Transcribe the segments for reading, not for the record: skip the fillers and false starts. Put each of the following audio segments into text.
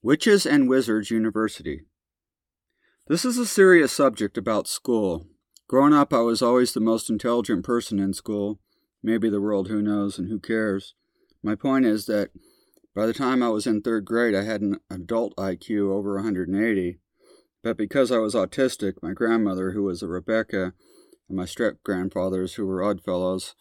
Witches and Wizards University. This is a serious subject about school. Growing up, I was always the most intelligent person in school. Maybe the world, who knows, and who cares. My point is that by the time I was in third grade, I had an adult IQ over 180. But because I was autistic, my grandmother, who was a Rebecca, and my step-grandfathers, who were Oddfellows,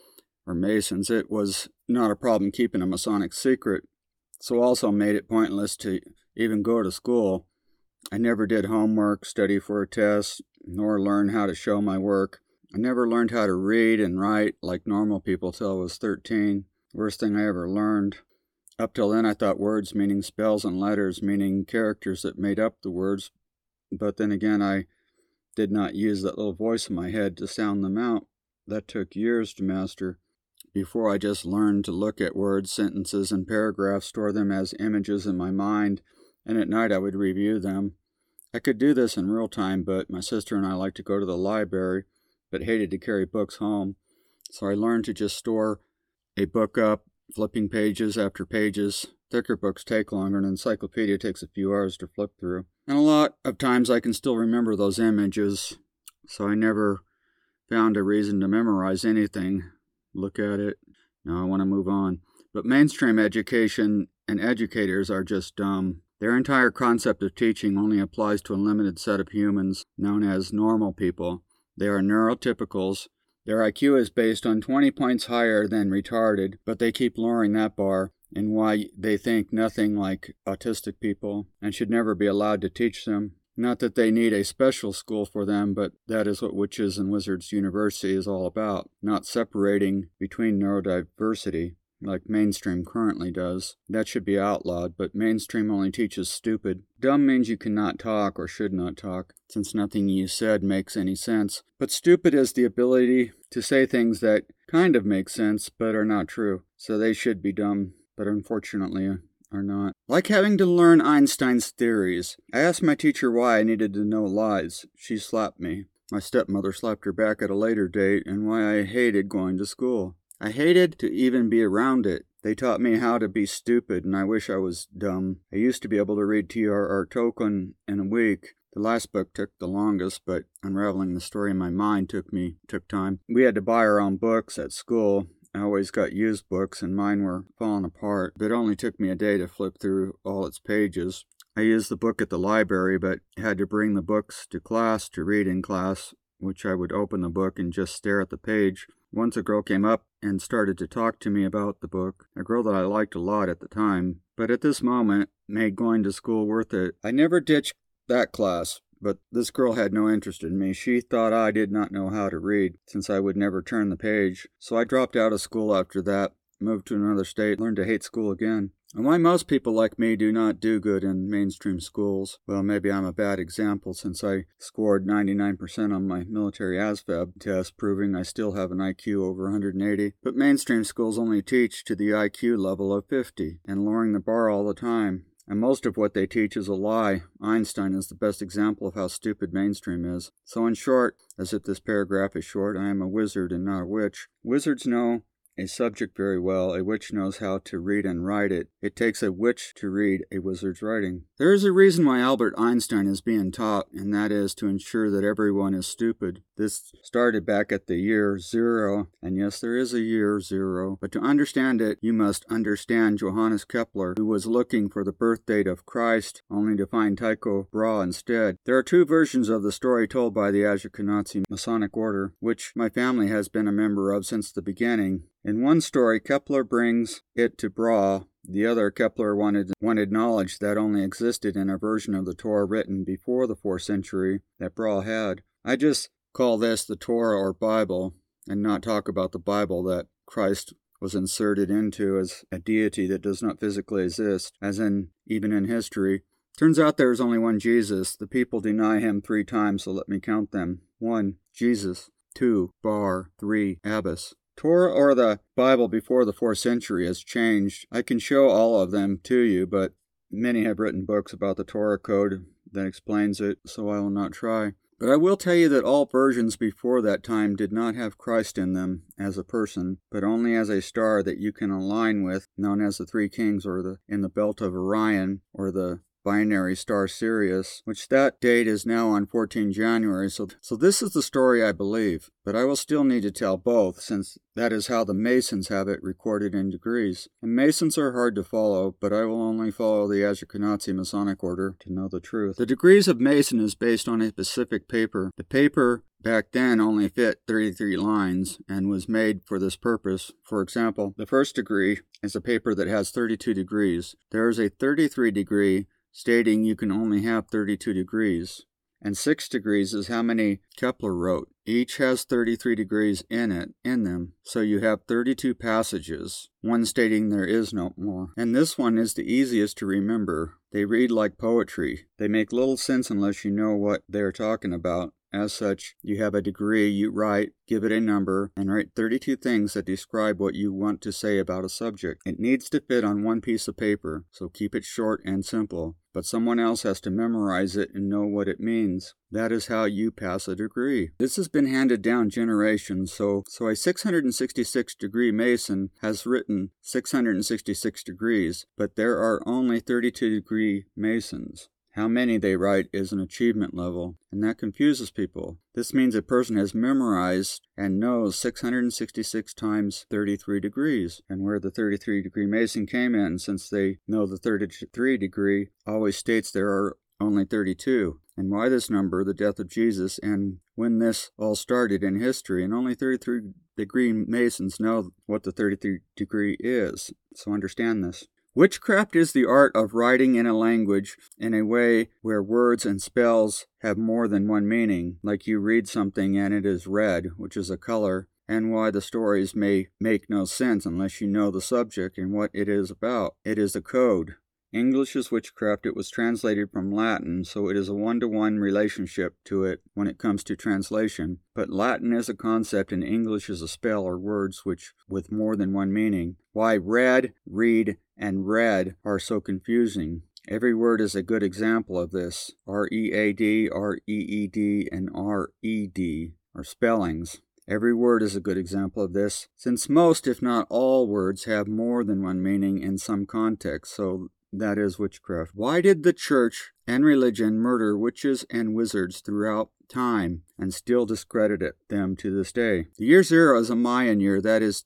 or Masons, it was not a problem keeping a Masonic secret. So also made it pointless to even go to school. I never did homework, study for a test, nor learn how to show my work. I never learned how to read and write like normal people till I was 13. Worst thing I ever learned. Up till then I thought words meaning spells and letters meaning characters that made up the words. But then again I did not use that little voice in my head to sound them out. That took years to master. Before I just learned to look at words, sentences, and paragraphs, store them as images in my mind, and at night I would review them. I could do this in real time, but my sister and I liked to go to the library, but hated to carry books home. So I learned to just store a book up, flipping pages after pages. Thicker books take longer, and an encyclopedia takes a few hours to flip through. And a lot of times I can still remember those images, so I never found a reason to memorize anything. Look at it. Now I want to move on. But mainstream education and educators are just dumb. Their entire concept of teaching only applies to a limited set of humans, known as normal people. They are neurotypicals. Their IQ is based on 20 points higher than retarded, but they keep lowering that bar, and why they think nothing like autistic people, and should never be allowed to teach them. Not that they need a special school for them, but that is what Witches and Wizards University is all about, not separating between neurodiversity, like mainstream currently does. That should be outlawed, but mainstream only teaches stupid. Dumb means you cannot talk or should not talk, since nothing you said makes any sense. But stupid is the ability to say things that kind of make sense, but are not true. So they should be dumb, but unfortunately are not. Like having to learn Einstein's theories. I asked my teacher why I needed to know lies. She slapped me. My stepmother slapped her back at a later date, and why I hated going to school. I hated to even be around it. They taught me how to be stupid, and I wish I was dumb. I used to be able to read T.R.R. Tolkien in a week. The last book took the longest, but unraveling the story in my mind took time. We had to buy our own books at school. I always got used books, and mine were falling apart, but it only took me a day to flip through all its pages. I used the book at the library, but had to bring the books to class to read in class, which I would open the book and just stare at the page. Once a girl came up and started to talk to me about the book, a girl that I liked a lot at the time, but at this moment made going to school worth it. I never ditched that class. But this girl had no interest in me. She thought I did not know how to read, since I would never turn the page. So I dropped out of school after that, moved to another state, learned to hate school again. And why most people like me do not do good in mainstream schools? Well, maybe I'm a bad example, since I scored 99% on my military ASVAB test, proving I still have an IQ over 180. But mainstream schools only teach to the IQ level of 50, and lowering the bar all the time. And most of what they teach is a lie. Einstein is the best example of how stupid mainstream is. So in short, as if this paragraph is short, I am a wizard and not a witch. Wizards know a subject very well. A witch knows how to read and write it. It takes a witch to read a wizard's writing. There is a reason why Albert Einstein is being taught, and that is to ensure that everyone is stupid. This started back at the year zero, and yes, there is a year zero, but to understand it, you must understand Johannes Kepler, who was looking for the birth date of Christ, only to find Tycho Brahe instead. There are two versions of the story told by the Ashkenazi Masonic Order, which my family has been a member of since the beginning. In one story, Kepler brings it to Brahe. The other, Kepler wanted knowledge that only existed in a version of the Torah written before the 4th century that Brahe had. I just call this the Torah or Bible, and not talk about the Bible that Christ was inserted into as a deity that does not physically exist, as in even in history. Turns out there is only one Jesus. The people deny him 3 times, so let me count them. 1. Jesus. 2. Bar. 3. Abbas. Torah or the Bible before the 4th century has changed. I can show all of them to you, but many have written books about the Torah code that explains it, so I will not try. But I will tell you that all versions before that time did not have Christ in them as a person, but only as a star that you can align with, known as the Three Kings, or in the belt of Orion, or the binary star Sirius, which that date is now on 14 January, so this is the story I believe, but I will still need to tell both, since that is how the Masons have it recorded in degrees. And Masons are hard to follow, but I will only follow the Ashkenazi Masonic order to know the truth. The degrees of Mason is based on a specific paper. The paper back then only fit 33 lines and was made for this purpose. For example, the first degree is a paper that has 32 degrees. There is a 33 degree stating you can only have 32 degrees. And 6 degrees is how many Kepler wrote. Each has 33 degrees in them. So you have 32 passages, one stating there is no more. And this one is the easiest to remember. They read like poetry. They make little sense unless you know what they're talking about. As such, you have a degree, you write, give it a number, and write 32 things that describe what you want to say about a subject. It needs to fit on one piece of paper, so keep it short and simple. But someone else has to memorize it and know what it means. That is how you pass a degree. This has been handed down generations, so a 666 degree Mason has written 666 degrees, but there are only 32 degree Masons. How many they write is an achievement level, and that confuses people. This means a person has memorized and knows 666 times 33 degrees, and where the 33 degree Mason came in, since they know the 33 degree always states there are only 32. And why this number, the death of Jesus, and when this all started in history, and only 33 degree Masons know what the 33 degree is. So understand this. Witchcraft is the art of writing in a language in a way where words and spells have more than one meaning, like you read something and it is red, which is a color, and why the stories may make no sense unless you know the subject and what it is about. It is a code. English is witchcraft. It was translated from Latin, so it is a one-to-one relationship to it when it comes to translation. But Latin is a concept and English is a spell or words which with more than one meaning. Why read, read, and read are so confusing. Every word is a good example of this. R-E-A-D, R-E-E-D, and R-E-D are spellings. Every word is a good example of this, since most, if not all, words have more than one meaning in some context, so that is witchcraft. Why did the church and religion murder witches and wizards throughout time and still discredit them to this day? The year 0 is a Mayan year that is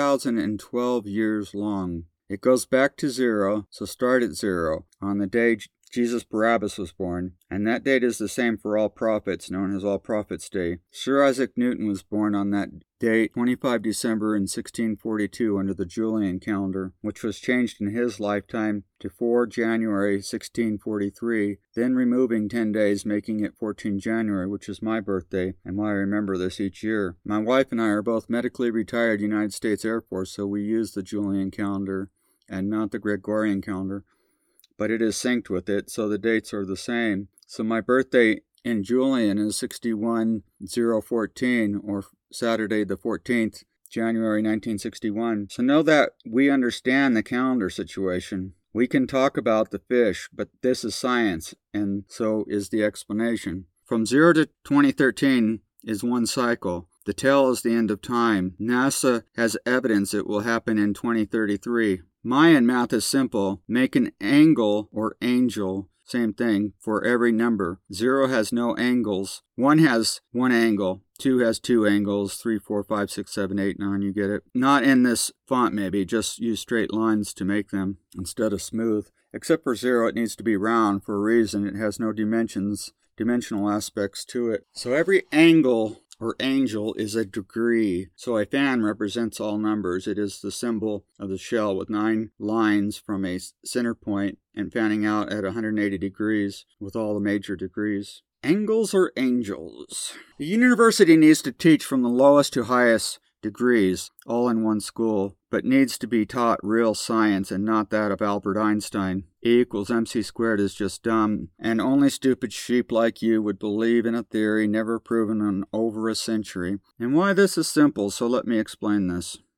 2012 years long. It goes back to 0, so start at 0, on the day Jesus Barabbas was born, and that date is the same for all prophets, known as All Prophets' Day. Sir Isaac Newton was born on that date, 25 December in 1642 under the Julian calendar, which was changed in his lifetime to 4 January 1643, then removing 10 days, making it 14 January, which is my birthday, and why I remember this each year. My wife and I are both medically retired United States Air Force, so we use the Julian calendar and not the Gregorian calendar, but it is synced with it, so the dates are the same. So my birthday in Julian is 61014, or Saturday the 14th, January 1961. So know that we understand the calendar situation. We can talk about the fish, but this is science, and so is the explanation. From 0 to 2013 is one cycle. The tail is the end of time. NASA has evidence it will happen in 2033. Mayan math is simple. Make an angle or angel, same thing, for every number. 0 has no angles. 1 has one angle. 2 has two angles. 3, 4, 5, 6, 7, 8, 9, you get it. Not in this font maybe, just use straight lines to make them instead of smooth. Except for 0, it needs to be round for a reason. It has no dimensional aspects to it. So every angle or angel is a degree. So a fan represents all numbers. It is the symbol of the shell with 9 lines from a center point and fanning out at 180 degrees with all the major degrees. Angles or angels? The university needs to teach from the lowest to highest degrees, all in one school, but needs to be taught real science and not that of Albert Einstein. E equals MC squared is just dumb, and only stupid sheep like you would believe in a theory never proven in over a century. And why this is simple, so let me explain this.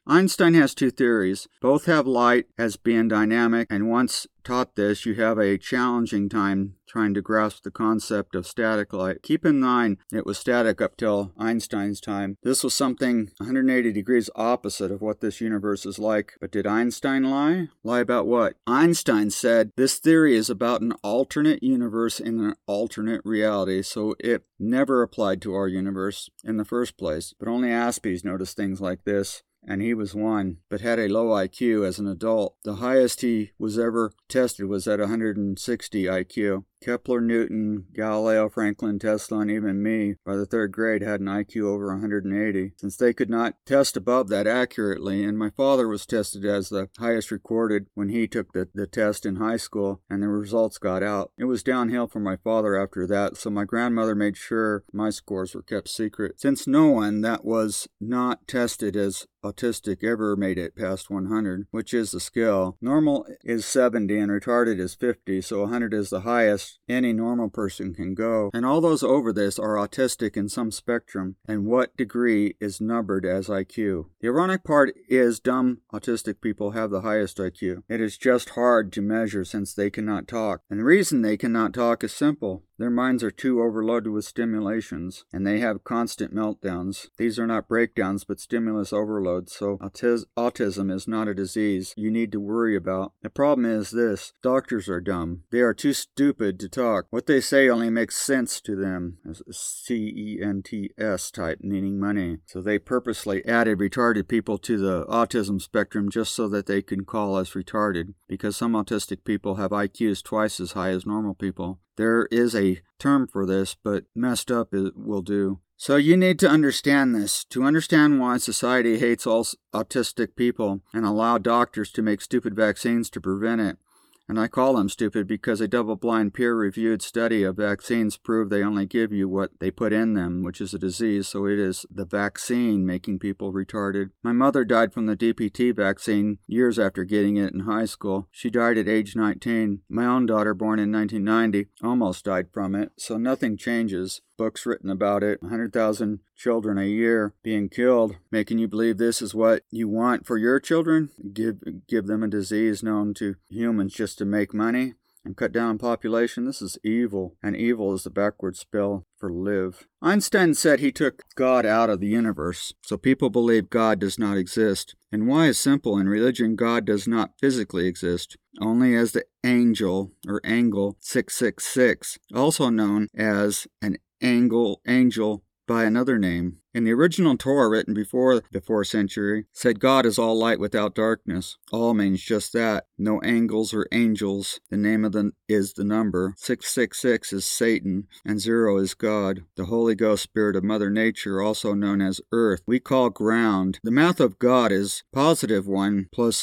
Einstein has two theories. Both have light as being dynamic, and once taught this, you have a challenging time trying to grasp the concept of static light. Keep in mind, it was static up till Einstein's time. This was something 180 degrees opposite of what this universe is like. But did Einstein lie? Lie about what? Einstein said, this theory is about an alternate universe in an alternate reality, so it never applied to our universe in the first place. But only Aspies noticed things like this. And he was one, but had a low IQ as an adult. The highest he was ever tested was at 160 IQ. Kepler, Newton, Galileo, Franklin, Tesla, and even me, by the third grade, had an IQ over 180. Since they could not test above that accurately, and my father was tested as the highest recorded when he took the test in high school, and the results got out. It was downhill for my father after that, so my grandmother made sure my scores were kept secret. Since no one that was not tested as autistic ever made it past 100, which is the scale. Normal is 70 and retarded is 50, so 100 is the highest any normal person can go. And all those over this are autistic in some spectrum, and what degree is numbered as IQ. The ironic part is dumb autistic people have the highest IQ. It is just hard to measure since they cannot talk. And the reason they cannot talk is simple. Their minds are too overloaded with stimulations, and they have constant meltdowns. These are not breakdowns, but stimulus overload, so autism is not a disease you need to worry about. The problem is this: doctors are dumb. They are too stupid to talk. What they say only makes sense to them. CENTS type, meaning money. So they purposely added retarded people to the autism spectrum just so that they can call us retarded, because some autistic people have IQs twice as high as normal people. There is a term for this, but messed up will do. So you need to understand this. To understand why society hates all autistic people and allow doctors to make stupid vaccines to prevent it. And I call them stupid because a double-blind peer-reviewed study of vaccines proved they only give you what they put in them, which is a disease, so it is the vaccine making people retarded. My mother died from the DPT vaccine years after getting it in high school. She died at age 19. My own daughter, born in 1990, almost died from it, so nothing changes. Books written about it, 100,000 children a year being killed, making you believe this is what you want for your children? Give them a disease known to humans just to make money and cut down on population? This is evil, and evil is the backward spell for live. Einstein said he took God out of the universe, so people believe God does not exist. And why is simple. In religion, God does not physically exist, only as the angel or angle 666, also known as an angel by another name. In the original Torah written before the 4th century, said God is all light without darkness. All means just that. No angles or angels. The name of is the number. 666 is Satan, and 0 is God. The Holy Ghost Spirit of Mother Nature, also known as Earth, we call ground. The math of God is +1 plus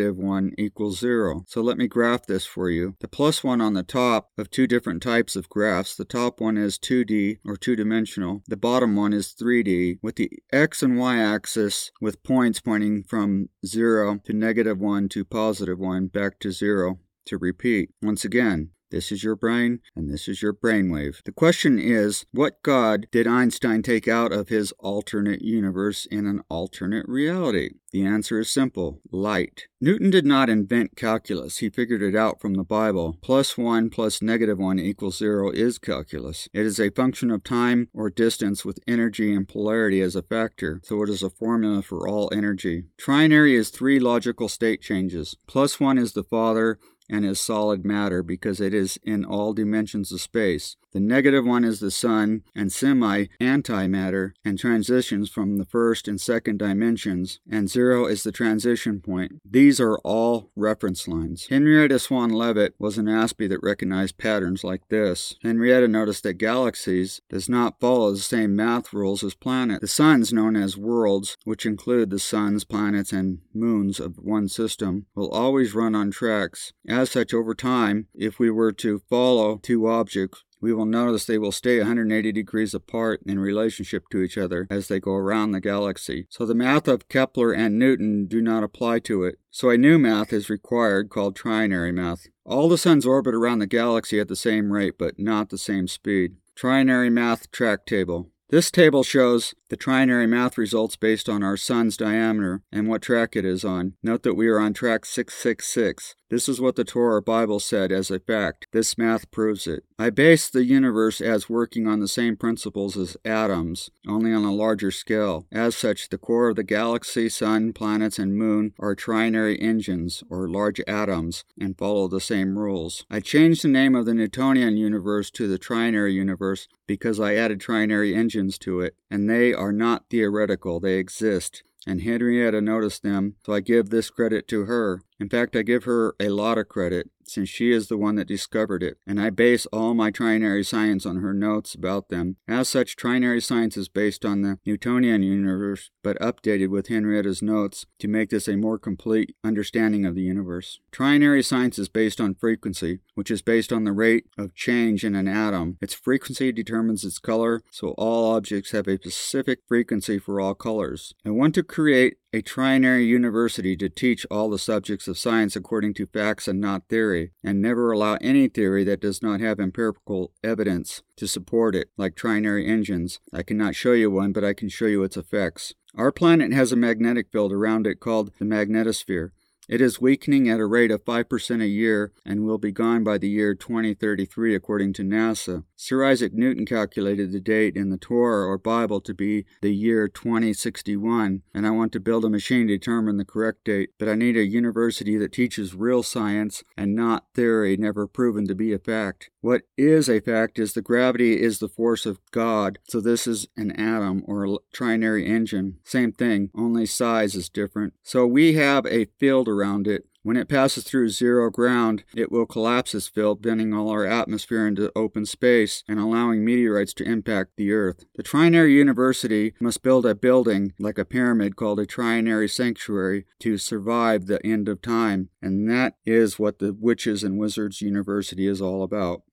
-1 equals 0. So let me graph this for you. The +1 on the top of two different types of graphs. The top one is 2D or two-dimensional. The bottom one is 3D. With the X and Y axis with points pointing from 0 to -1 to +1 back to 0 to repeat. Once again, this is your brain and this is your brainwave. The question is, what God did Einstein take out of his alternate universe in an alternate reality? The answer is simple: light. Newton did not invent calculus. He figured it out from the Bible. +1 plus -1 equals 0 is calculus. It is a function of time or distance with energy and polarity as a factor, so it is a formula for all energy. Trinary is 3 logical state changes. +1 is the Father and is solid matter because it is in all dimensions of space. The -1 is the Son and semi-antimatter and transitions from the first and second dimensions, and 0 is the transition point. These are all reference lines. Henrietta Swan Leavitt was an Aspie that recognized patterns like this. Henrietta noticed that galaxies does not follow the same math rules as planets. The suns, known as worlds, which include the suns, planets, and moons of one system, will always run on tracks. As such, over time, if we were to follow two objects, we will notice they will stay 180 degrees apart in relationship to each other as they go around the galaxy. So the math of Kepler and Newton do not apply to it. So a new math is required called trinary math. All the suns orbit around the galaxy at the same rate, but not the same speed. Trinary math track table. This table shows the trinary math results based on our sun's diameter and what track it is on. Note that we are on track 666. This is what the Torah or Bible said as a fact. This math proves it. I base the universe as working on the same principles as atoms, only on a larger scale. As such, the core of the galaxy, sun, planets, and moon are trinary engines, or large atoms, and follow the same rules. I changed the name of the Newtonian universe to the trinary universe because I added trinary engines to it, and they are not theoretical, they exist. And Henrietta noticed them, so I give this credit to her. In fact, I give her a lot of credit, since she is the one that discovered it, and I base all my trinary science on her notes about them. As such, trinary science is based on the Newtonian universe, but updated with Henrietta's notes to make this a more complete understanding of the universe. Trinary science is based on frequency, which is based on the rate of change in an atom. Its frequency determines its color, so all objects have a specific frequency for all colors. I want to create a trinary university to teach all the subjects of science according to facts and not theory, and never allow any theory that does not have empirical evidence to support it, like trinary engines. I cannot show you one, but I can show you its effects. Our planet has a magnetic field around it called the magnetosphere. It is weakening at a rate of 5% a year and will be gone by the year 2033 according to NASA. Sir Isaac Newton calculated the date in the Torah or Bible to be the year 2061, and I want to build a machine to determine the correct date, but I need a university that teaches real science and not theory never proven to be a fact. What is a fact is the gravity is the force of God, so this is an atom or a trinary engine. Same thing, only size is different. So we have a field around it. When it passes through zero ground, it will collapse this field, bending all our atmosphere into open space and allowing meteorites to impact the Earth. The trinary university must build a building, like a pyramid, called a trinary sanctuary to survive the end of time, and that is what the Witches and Wizards University is all about.